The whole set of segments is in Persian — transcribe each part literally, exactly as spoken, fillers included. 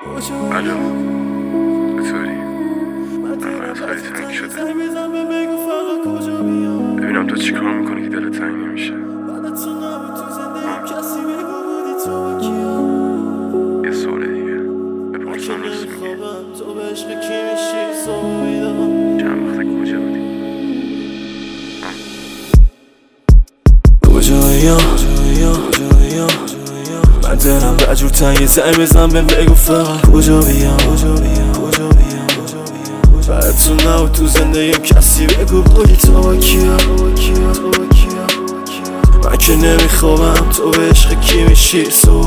الو چطوری؟ من خیلی تنگ شده. ببینم تو چی کار میکنی که دلت تنگ نمیشه. یه سوال دیگه بپرسم راست میگی. چند وقت کجا بودی؟ کجاییم من دلم به جور تنگی زنگ بزن بهم بگو فقط کجا بیام برای تو نبود تو زندگیم کسی بگو بودی تو با کیا من که نمیخوابم تو به عشق کی میشی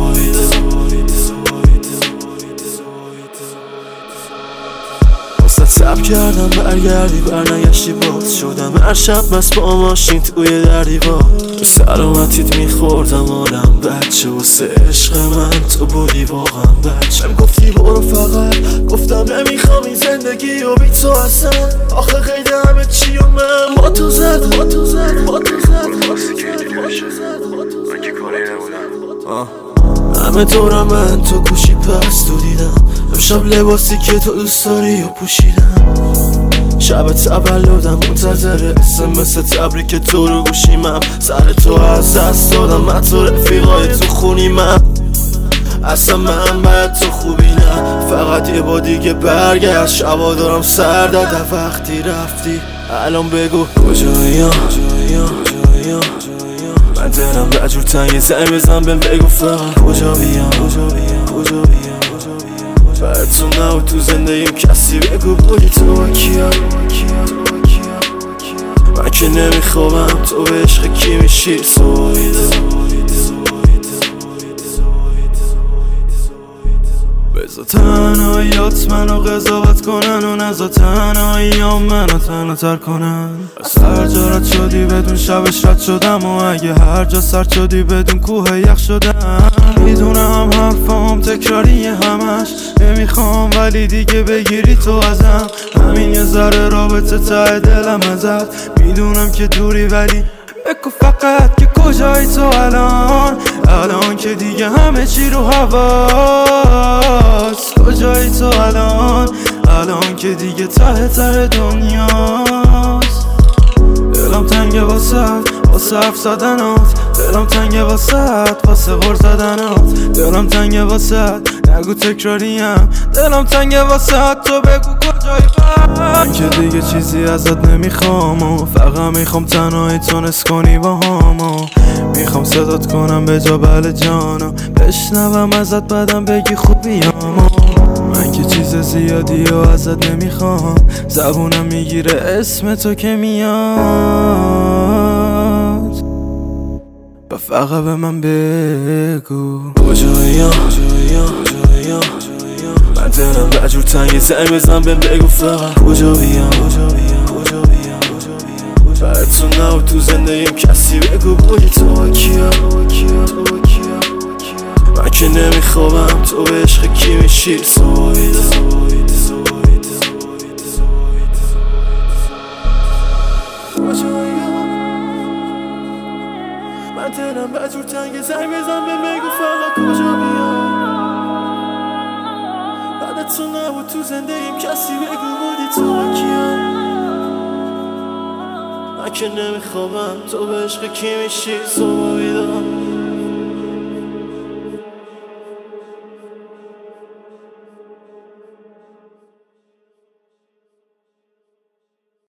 واسه تب کردم برگردی برنگشتی باز شدم هر شب مست با ماشین توی در دیوار تو سلامتیت میخوردم آدم بچه واسه عشق من تو بودی واقعا بچه بهم گفتی برو فقط گفتم نمیخوام این زندگی و بی تو اصلا آخه قید همه چی و من با تو زد با تو زد با تو زد خواستی که اینجوری بشه من که کاری نبودم. همه دورم من تو گوشی پس تو دیدم امشب لباسی که تو دوست داری و پوشیدم شب تولدم منتظر اسمس تبریک تو رو گوشیمم سر تو از دست دادم من تو رفیقای تو خونیمم اصلا من باید تو خوبی نه فقط یه با دیگه برگشت شبا دارم سر داده وقتی رفتی الان بگو کجاییم من دلم به جور تنگی زنگ بزن بهم بگو فقط کجا بیام برای تو نبود تو زندگیم کسی بگو بودی تو با کیا من که نمیخوابم تو به عشق کی میشی بزا تنهاییات منو قضاوت کنن و نزا تنهاییام منو تنها تر کنن از هر جا رد شدی بدون شبش رد شدم و اگه هر جا سرد شدی بدون کوه یخ شدم میدونم حرفام تکراریه همش نمیخوام ولی دیگه بگیری تو ازم همین یه ذره رابطه ته دلم ازت میدونم که دوری ولی بگو فقط که کجایی تو الان الان که دیگه همه چی رو هواست کجایی تو الان الان که دیگه ته ته دنیاست دلم تنگه واسه واسه حرف زدنات دلم تنگه واسه واسه غر زدنات دلم تنگه واسه نگو تکراریم دلم تنگه واسه تو بگو کجایی من که دیگه چیزی ازت نمیخوام و فقط میخوام تنهایی تو نس کنی با هم میخوام صدات کنم به جا بله جانا بشنوم ازت بعدم بگی خوبیم من که چیز زیادی و ازت نمیخوام زبونم میگیره اسم تو که میاد و فقط به من بگو کجاییم من دلم به جور تنگی زنگ بزن بهم بگو فقط کجا بیام برای تو نبود تو زندگیم کسی بگو بودی تو با کیا من که نمیخوابم تو به عشق کی میشی من دلم به جور تنگی زنگ بزن بهم بگو فقط کجا بیام بعد تو نبود تو زندگیم کسی بگو بودی تو با کیا من که نمیخوابم تو به عشق کی میشی صبح بیدار